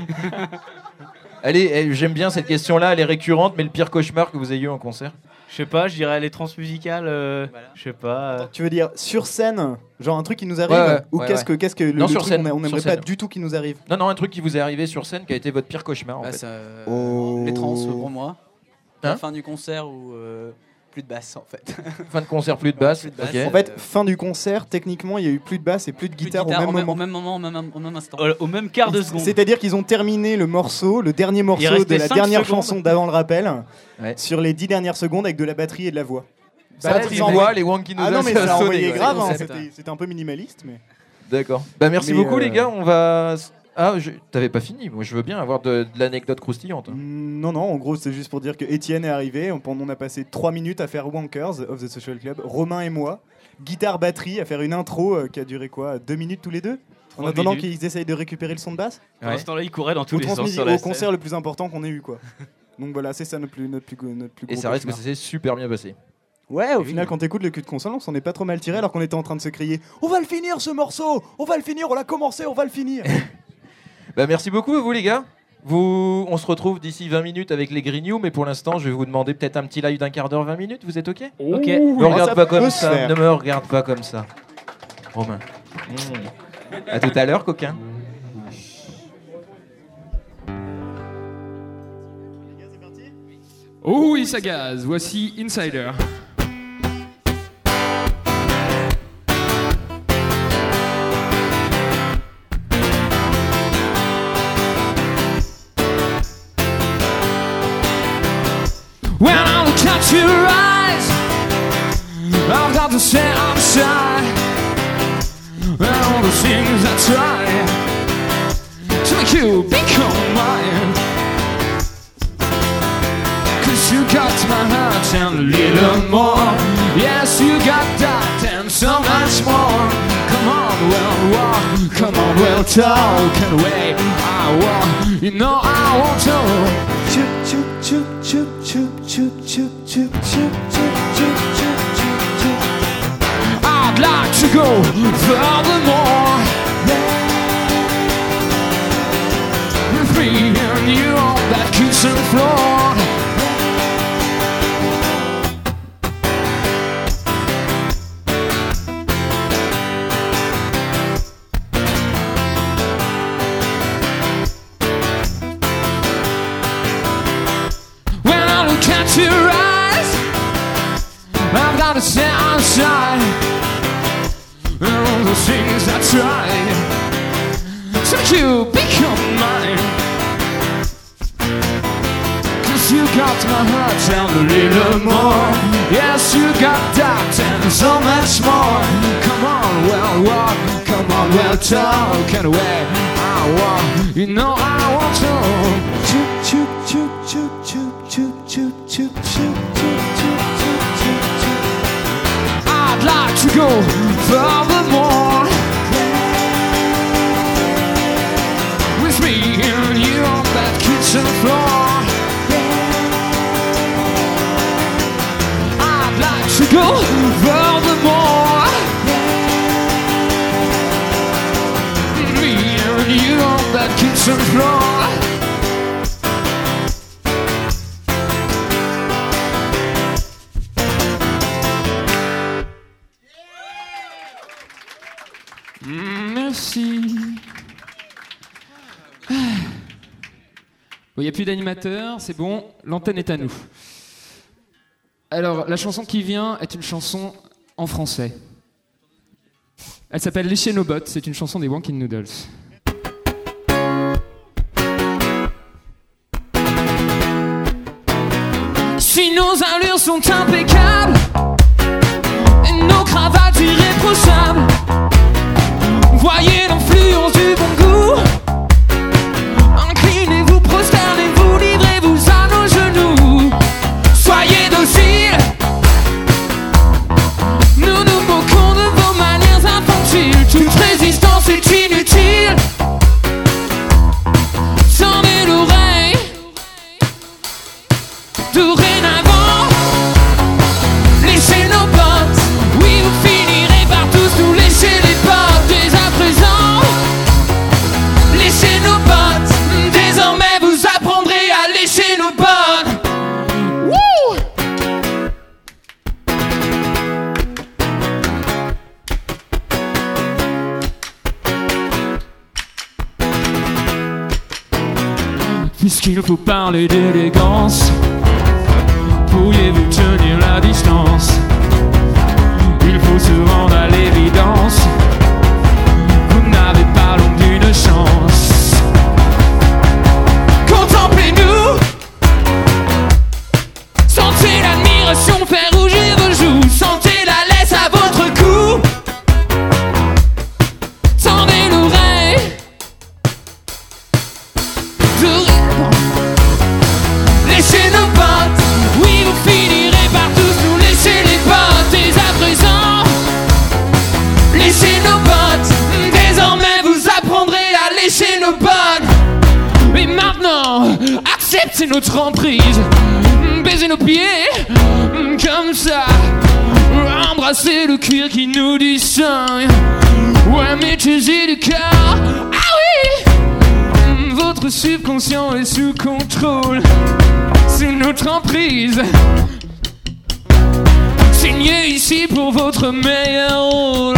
A: Allez, eh, j'aime bien cette question-là, elle est récurrente, mais le pire cauchemar que vous ayez eu en concert?
C: Je sais pas, je dirais les transmusicales. euh,
D: Voilà.
C: Je sais pas. euh,
B: Tu veux dire sur scène, genre un truc qui nous arrive,
A: Ouais, ouais,
B: ou
A: ouais,
B: qu'est-ce
A: ouais.
B: que qu'est-ce que le,
A: Non,
B: le
A: sur
B: truc
A: scène,
B: qu'on a- on
A: sur
B: n'aimerait pas
A: scène.
B: du tout qui nous arrive?
A: Non, non, un truc qui vous est arrivé sur scène qui a été votre pire cauchemar, en
D: bah,
A: fait.
D: ça, euh,
B: Oh.
D: Les trans pour moi.
A: Hein
D: La fin du concert où euh, plus de basse en fait.
A: Fin de concert, plus de basse.
D: Plus de basse.
A: ok.
B: En fait,
D: Euh,
B: fin du concert, techniquement, il y a eu plus de basse et plus de
D: Plus de
B: guitare,
D: guitare
B: au même moment.
D: Au même moment, au même, au même instant.
C: Au, au même quart de seconde.
B: C'est-à-dire qu'ils ont terminé le morceau, le dernier morceau
C: restait
B: de la
C: cinq
B: dernière
C: secondes.
B: chanson d'avant le rappel,
A: Ouais.
B: sur les dix dernières secondes avec de la batterie et de la voix.
A: Bah,
F: Bah,
A: Batterie
F: les
A: en
F: mecs-
A: voix, les Wanky Noodles,
B: Ah non, mais
A: ça
B: ça a
A: sonné,
B: envoyé
A: ouais.
B: grave, hein,
D: concept.
B: c'était c'était un peu minimaliste. Mais...
A: D'accord. Bah merci
B: Mais,
A: beaucoup
B: euh,
A: les gars, on va... Ah, je... t'avais pas fini, moi je veux bien avoir de, de l'anecdote croustillante.
B: Mm, Non, non, en gros, c'est juste pour dire que Étienne est arrivé. On, on a passé trois minutes à faire Wankers of the Social Club, Romain et moi. Guitare, batterie, à faire une intro euh, qui a duré quoi? Deux minutes tous les deux? En
C: Trois
B: attendant
C: minutes.
B: qu'ils essayent de récupérer le son de basse,
C: Pendant
A: Ouais.
C: ce temps-là, il courait dans tous
B: au,
C: les sens
B: transmis-
C: sur la
B: au
C: scène.
B: concert le plus important qu'on ait eu, quoi. Donc voilà, c'est ça notre plus, notre plus, gros- notre plus
A: Et
B: gros
A: ça reste que
B: cauchemar.
A: ça s'est super bien passé.
B: Ouais, au
C: Oui.
B: final, quand t'écoutes le cul de console, on s'en est pas trop mal tiré alors qu'on était en train de se crier on va le finir ce morceau, on va le finir, on l'a commencé, on va le finir.
A: Bah, merci beaucoup à vous les gars. Vous, on se retrouve d'ici vingt minutes avec les Grignoux, mais pour l'instant, je vais vous demander peut-être un petit live d'un quart d'heure, vingt minutes. Vous êtes ok?
C: Ok.
A: Ne me
B: Oh,
A: regarde
B: ça
A: pas
B: peut
A: comme
B: se
A: ça.
B: faire.
A: Ne me regarde pas comme ça. Romain. Mmh. À tout à l'heure, coquin.
F: Oh oui, ça gaz. Voici Insider. When I look at your eyes, I've got to say I'm shy. And all the things I try to make you become mine. Cause you got my heart and a little more. Yes, you got that and so much more. Come on, we'll walk. Come on, we'll talk. And wait, I want. You know I want to.
G: Choop choop choop choop choop choop choop choop choop choop choop choop choop choop.
F: I'd like to go furthermore. With me and you on that kitchen floor. When I look at your eyes, I've got to say I'm shy. And all the things I tried to make you become mine. Cause you got my heart and a little more. Yes, you got that and so much more. Come on, we'll walk. Come on, we'll talk. And where I want, you know I want to.
G: Choop choop choop choop choop choop choop choop choop choop choop choop choop choop.
F: I'd like to go furthermore. With me and you on that kitchen floor. I'd like to go furthermore. Me and you on that kitchen floor. Mm, Merci. Ah. Bon, il n'y a plus d'animateur, c'est bon, l'antenne est à nous. Alors, la chanson qui vient est une chanson en français. Elle s'appelle Lécher nos bottes, c'est une chanson des Wankin Noodles. Si nos allures sont impeccables et nos cravates irréprochables, voyez l'influence du bon goût. Inclinez-vous, prosternez-vous, livrez-vous à nos genoux. Soyez dociles. Nous nous moquons de vos manières infantiles. Toute résistance est inutile. Tendez l'oreille. Dorénavant, léchez nos bottes. Oui, vous finirez par tous nous lécher les bottes. Dès à présent, léchez nos bottes. Désormais, vous apprendrez à lécher nos bottes. Wouh! Puisqu'il faut parler d'élégance, pourriez-vous tenir la distance? Il faut se rendre à l'évidence. Vous n'avez pas l'ombre d'une chance. Contemplez-nous. Sentez l'admiration faire rougir vos joues. Sentez la laisse à votre cou. Tendez l'oreille. Dorénavant, léchez nos bottes. Oui, vous finirez par tous nous lécher les
E: maintenant, acceptez notre emprise. Baisez nos pieds, comme ça. Embrassez le cuir qui nous distingue. Ouais, maîtrisez le cœur. Ah oui! Votre subconscient est sous contrôle. C'est notre emprise. Signez ici pour votre meilleur rôle.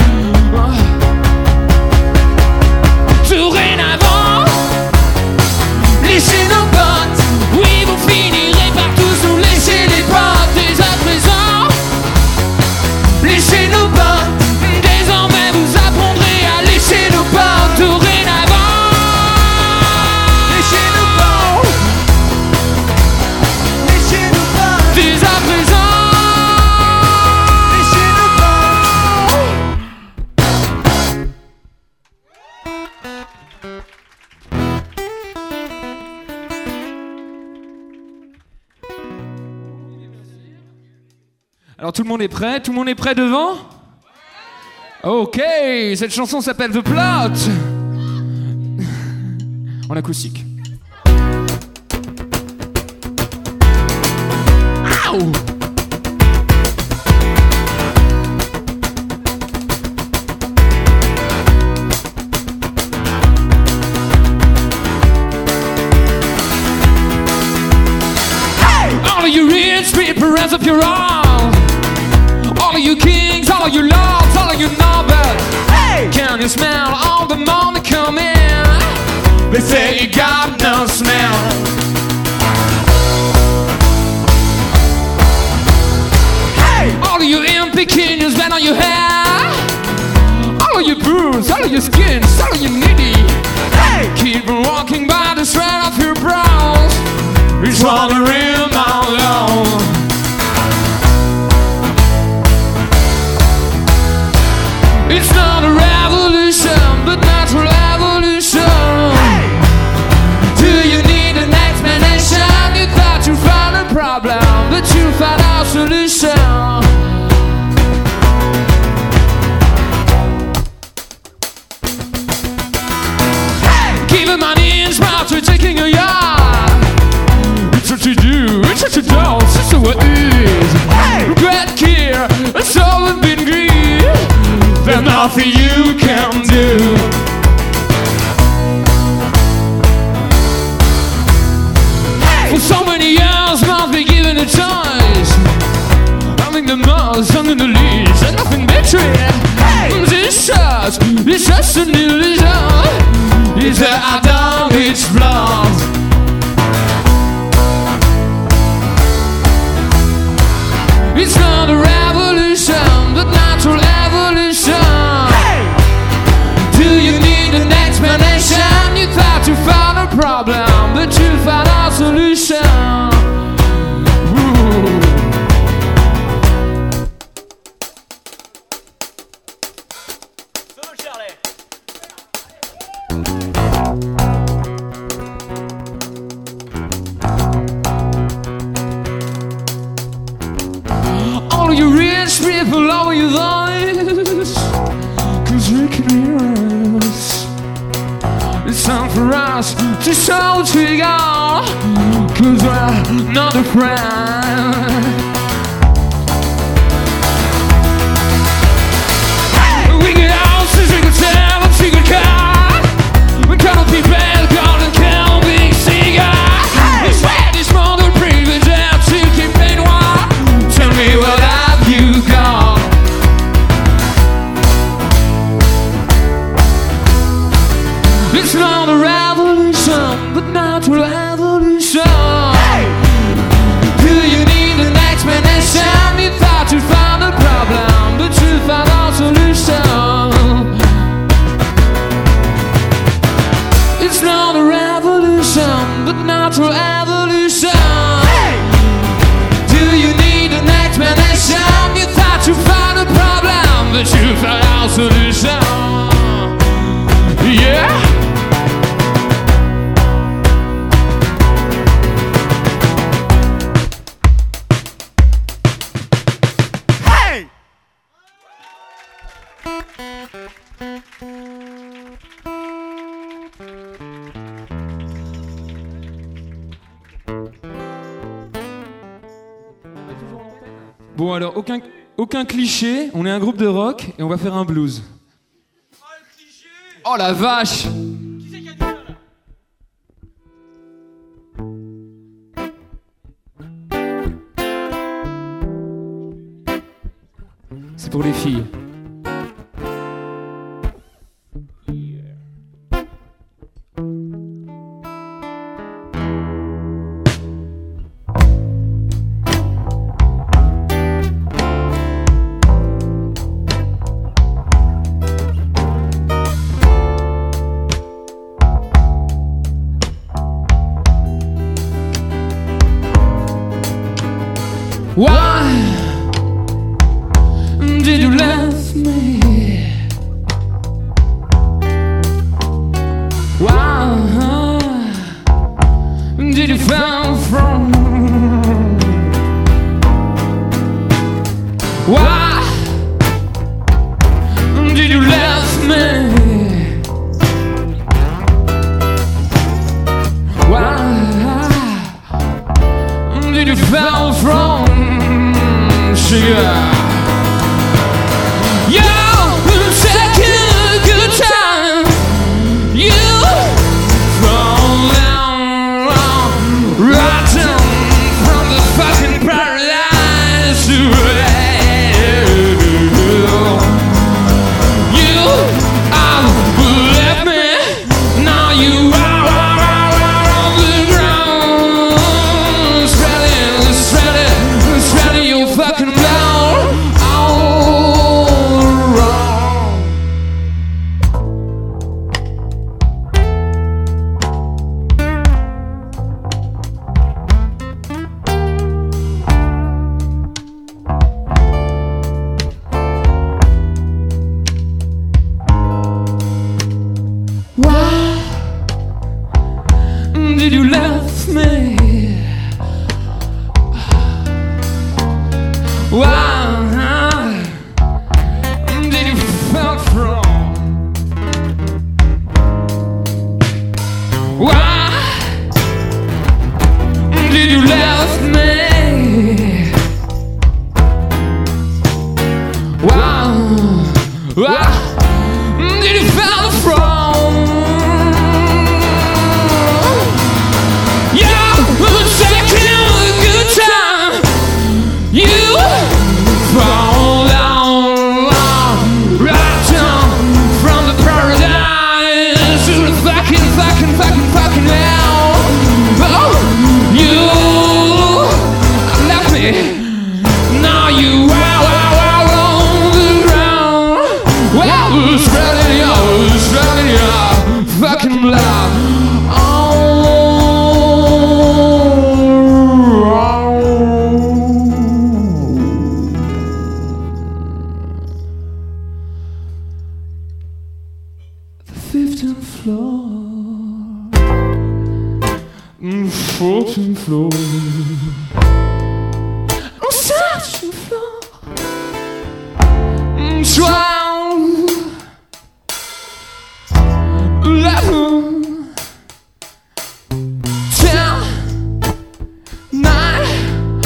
E: Dorénavant, laissez nos potes. Oui, vous finirez par tous nous laisser les potes. Dès à présent, laissez nos potes. Désormais, vous apprendrez à laisser nos potes. Dorénavant, laissez nos potes. Laissez nos potes. Dès à présent, laissez nos potes. Alors tout le monde est prêt? Tout le monde est prêt devant? Ok, cette chanson s'appelle The Plot. En acoustique. Ow! All of you rich people, raise up your arms. All of you kings, all of you lords, all of you nobles. Hey! Can you smell all the money coming? They say you got no smell. Hey! All of you impecunious, bend on your hair. All of you bruised, all of your skins, all of you needy. Hey! Keep walking by the sweat of your brows. It's wandering all alone. It's not a revolution, but natural evolution. Hey! Do you need an explanation? You thought you found a problem, but you found our solution. Hey! Give him money and smart to taking a yard. It's what you do, it's what you don't, it's what it is. Hey! Regret, care, it's all been greed. There's nothing you can do. Hey! For so many years, must be given a choice. I think the most, I'm in the least, and nothing better. Hey! This just, it's just an illusion. It's that I don't, it's blood. It's not a revolution, but natural evolution. Hey! Do you need an explanation? You thought you found a problem, but you found our solution. Ooh. All of you rich people, all of you lies, cause we can hear us. It's time for us to show what we got, cause we're not afraid. Hey! We get out, since we can tell a secret card. We cannot be bad, God, and can't be cigar. Hey! We swear this mother privilege out to keep pain wild. Tell me what have you got? It's not a revolution, but natural evolution. Hey! Do you need an explanation? You thought you found a problem, but you found our solution. It's not a revolution, but natural evolution. Hey! Do you need an explanation? You thought you found a problem, but you found our solution. Yeah.
G: Hey!
F: Bon alors, aucun, aucun cliché, on est un groupe de rock et on va faire un blues. Oh la vache! C'est pour les filles.
E: Why did you leave me? Why did you fall from? Why did you leave me? Why did you fall from? Sugar. You're taking a good time. You fall down, right down from the fucking paradise. You have left me. Now you are on the ground, spreading, spreading, spreading your fucking blood all around. Why did you leave me? Why did you fall from? Why did you leave me? Why, why did you fall from? You're taking a good time. You fall down, right down from the paradise to the fucking, fucking, fucking, fucking hell. Oh, you left me. Now you are, are, are on the ground. Well, spreading your, spreading your fucking blood. fifteenth floor, fourteenth floor, seventh floor, twelve, eleven, ten, nine,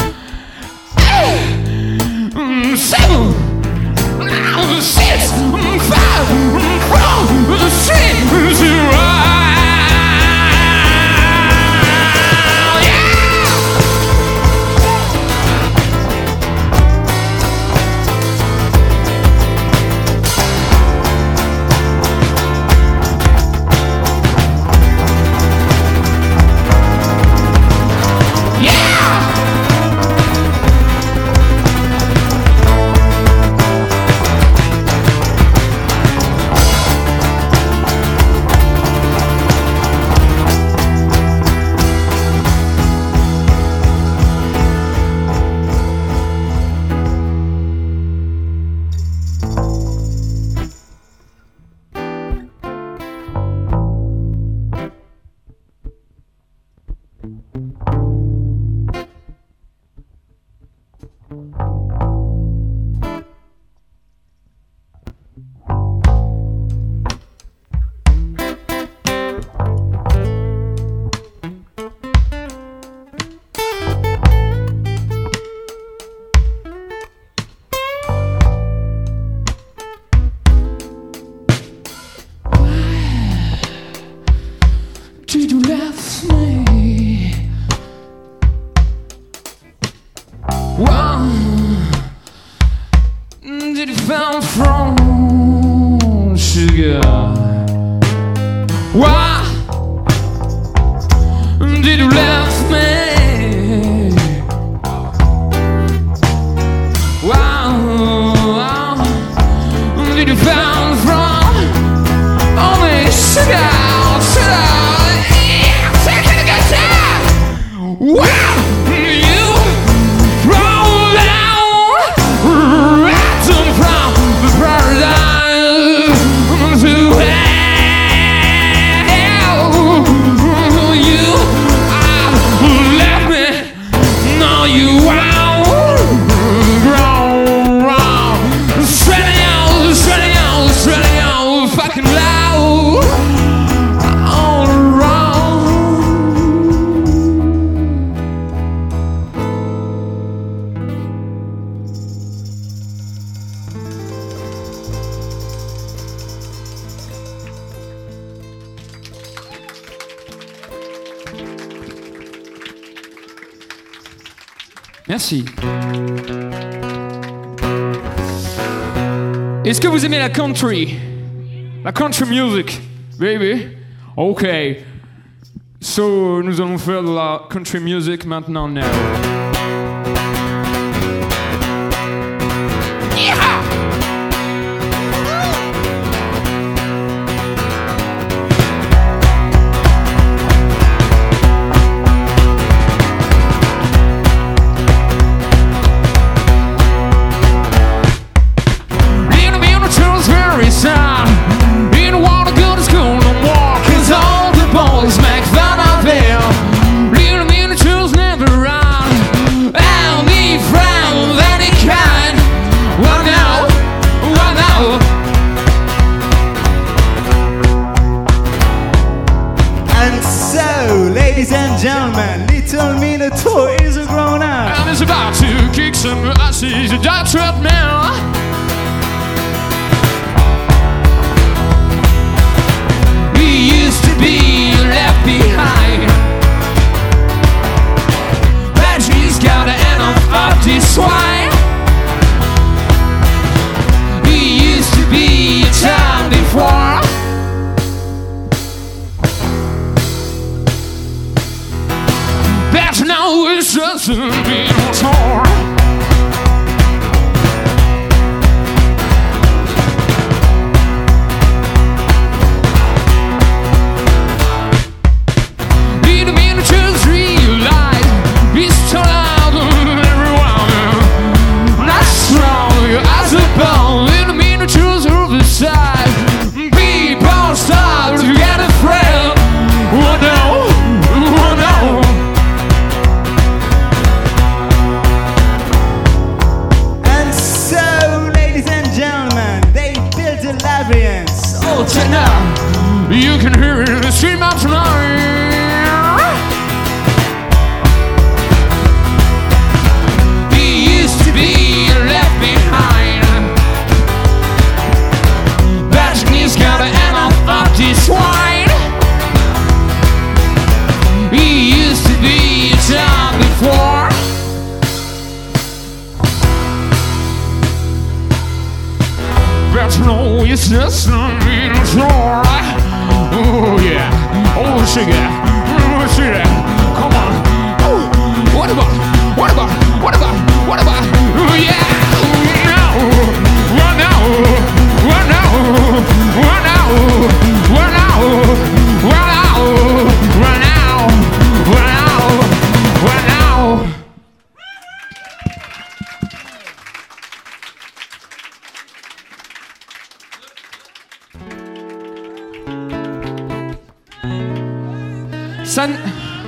E: eight, seven, six, five, four, three, zero. left me? Why did you fall from sugar? Why did you left me? Why did you fall from only sugar? Merci. Est-ce que vous aimez la country? La country music, baby? Ok. So, nous allons faire de la country music maintenant, now.
G: Ladies and gentlemen, Little Minotaur is a grown up
E: and is about to kick some asses, a dark treadmill. We used to be left behind, but she's got enough of this wine. We used to be a time before. But now it's just a Minotaur. Little Minotaurs realize he's taller than everyone. Not strong as a bone. Little Minotaurs oversized. People start to get afraid. Oh no, oh no. Oh, tonight you can hear it scream out tonight. He used to be left behind, but he's got enough of this wine. He used to be a time before. But no, it's just a Minotaur. Oh yeah, oh sugar, oh sugar, come on. Oh, what about, what about, what about, what about? Oh yeah, now, what now, what now, what now, what now, what now, what now, what now, what now. Ça ne...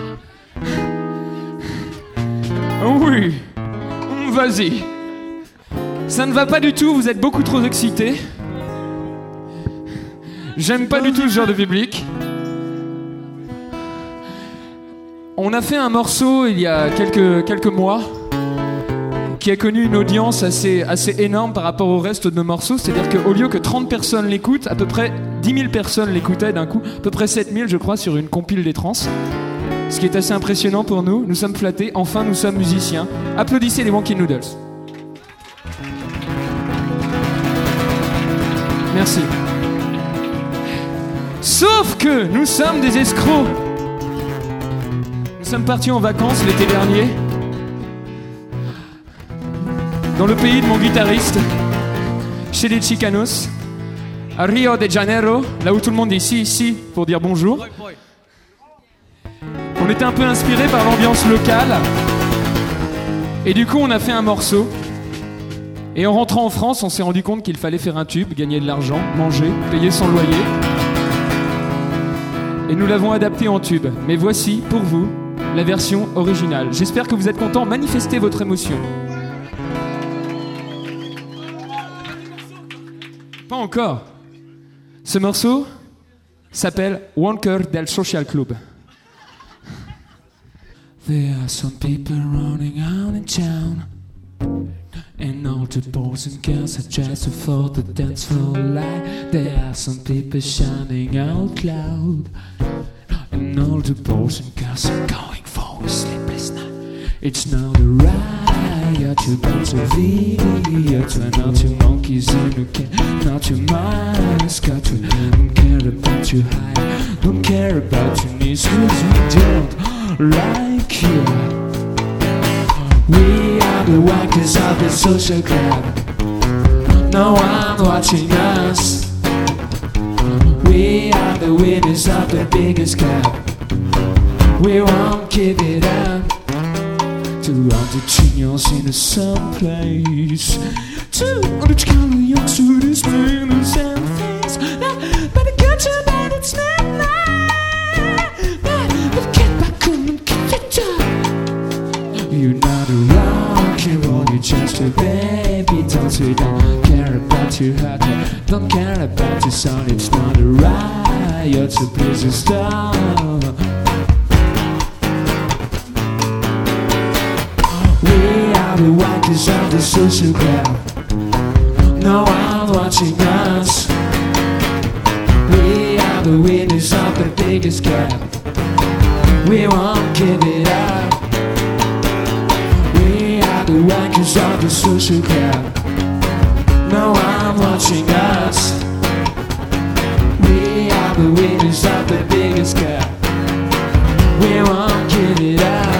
E: Oui, vas-y. Ça ne va pas du tout, vous êtes beaucoup trop excités. J'aime pas du tout ce genre de public. On a fait un morceau il y a quelques, quelques mois qui a connu une audience assez, assez énorme par rapport au reste de nos morceaux. C'est-à-dire qu'au lieu que trente personnes l'écoutent, à peu près dix mille personnes l'écoutaient d'un coup, à peu près sept mille je crois sur une compile des trans.
F: Ce qui est assez impressionnant pour nous, nous sommes flattés, enfin nous sommes musiciens. Applaudissez les Wonky Noodles. Merci. Sauf que nous sommes des escrocs. Nous sommes partis en vacances l'été dernier dans le pays de mon guitariste, chez les Chicanos, à Rio de Janeiro, là où tout le monde dit ici, ici, pour dire bonjour. On était un peu inspiré par l'ambiance locale, et du coup on a fait un morceau. Et en rentrant en France, on s'est rendu compte qu'il fallait faire un tube, gagner de l'argent, manger, payer son loyer. Et nous l'avons adapté en tube. Mais voici, pour vous, la version originale. J'espère que vous êtes contents. Manifestez votre émotion. Pas encore. Ce morceau s'appelle Wonker del Social Club.
E: There are some people running out in town, and all the boys and girls are dressed for the dance floor light. There are some people shining out loud, and all the boys and girls are going for a sleepless night. It's not a riot, you bounce a video, turn out your monkeys in a can, not your mascot. Don't care about your height, don't care about your knees, 'cause we don't like you. We are the wankers of the social club. No one watching us. We are the winners of the biggest club. We won't give it up to all the genius in the same place. To all the kind of youngs to this man and same face. But I got you, but it's not mine. But get back on and give it up. You're not a rock and roll, you're just a baby. Don't you don't care about your heart, don't care about your sound. It's not a riot, so please stop. We are the wankers of the social club. No one watching us. We are the winners of the biggest club. We won't give it up. We are the wankers of the social club. No one watching us. We are the winners of the biggest club. We won't give it up.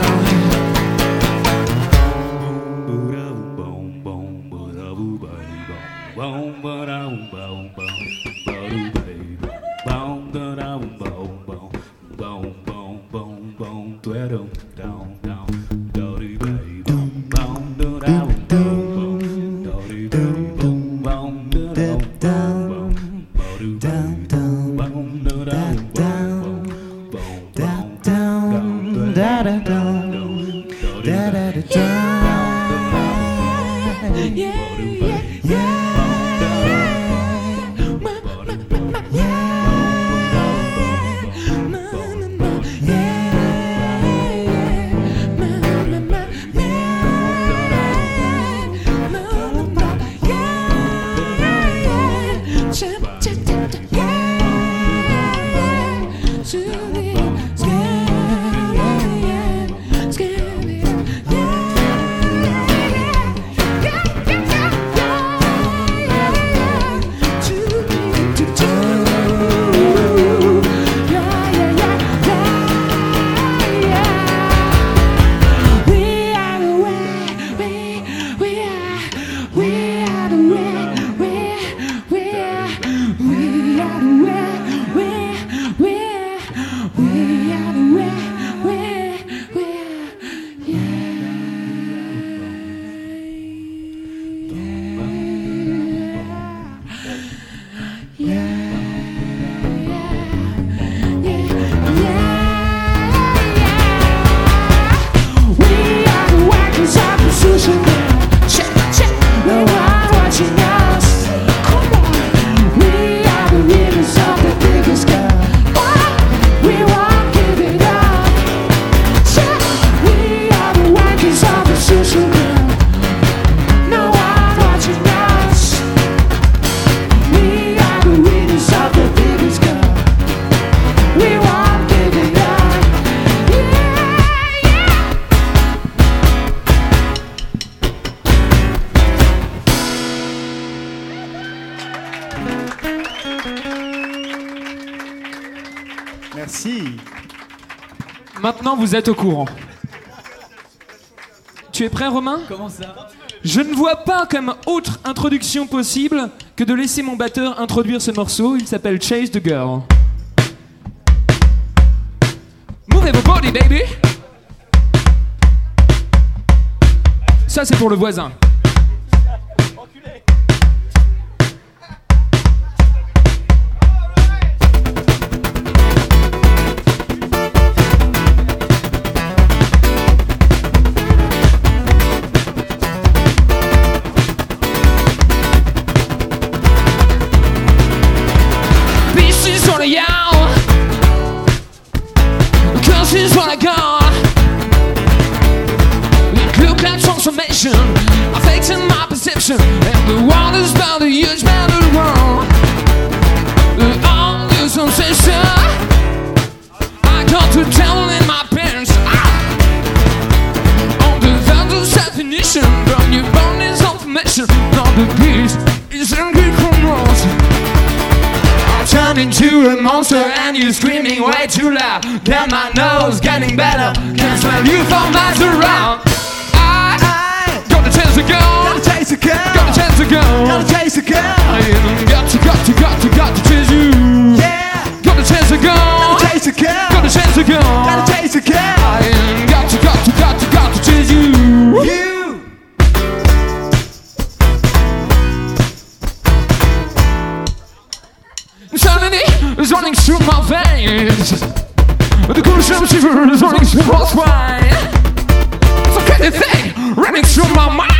H: Yeah.
F: Maintenant, vous êtes au courant. Tu es prêt, Romain ?
D: Comment ça ?
F: Je ne vois pas comme autre introduction possible que de laisser mon batteur introduire ce morceau. Il s'appelle Chase the Girl. Move your body, baby. Ça, c'est pour le voisin.
E: Pieces on a yawn, curses on a gun. Look like transformation, affecting my perception, and the water's bound to use bound to run. All new sensation, I got to tell in my pants. On the vendor's definition, from your body's information, not the beast is angry from rose. Turn into a monster and you're screaming way too loud. Then my nose getting better, can't smell you for miles around. I, I got a chance to go, got a chance to go, got a chance to go, got a chance to go. I got to, got to, got to, got to chase you. Yeah, got a chance to go, got a chance to go, got a chance to go, got a chance to go. I got to, got to, got to, got to chase you. You. Insanity is running through my veins. The gruesome shiver is running through my spine. It's a crazy thing running through my mind.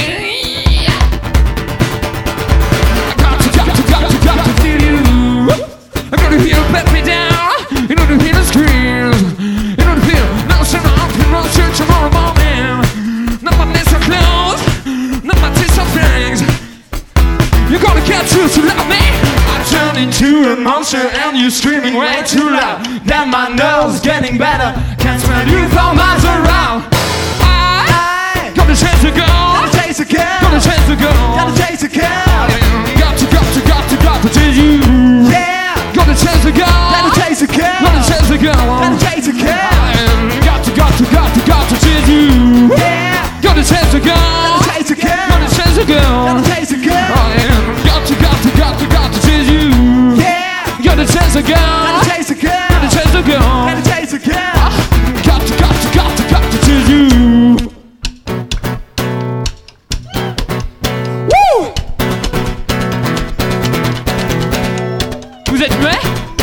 E: I got to, got to, got to, got to feel you. I got to hear you pat me down. You know to hear the screams. You know to feel no shame up in my church tomorrow morning. Not my lips are closed, not my teeth are fangs. You're gonna get used to love me. I turn into a monster and you're screaming way too loud. Then my nose getting better, can't smell you for miles around. I, I got a chance to go, got a chance to go, got a chance to go, got a chance to go. Got to, got to, got to, got to chase you. Yeah, got a chance to go, got a chance to go, got a chance to go, got a chance to go. Got to, got to, got to, got to chase you. Yeah, got a chance to go, got a chance to go, got a chance to go, got a chance to go. Got to, got to, got to, got to chase you. Yeah, got a chance to go, got a chance to go, got a chance to go, got a chance to go. Got to, got to, got to, got to chase you. Woo! Vous êtes muets?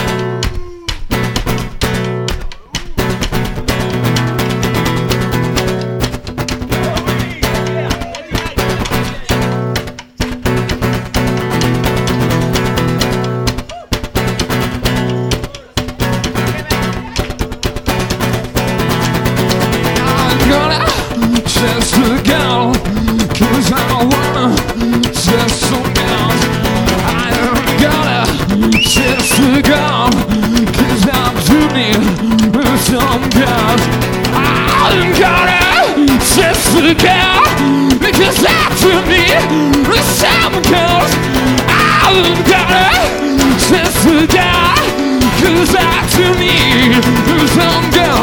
E: Just a girl, cause I wanna just some girls. I am gonna just a girl, cause I'm doing with some girls. I'm gonna just a girl, because I'm doing with some girls. I'm gonna just a girl, cause I'm doing with some girls.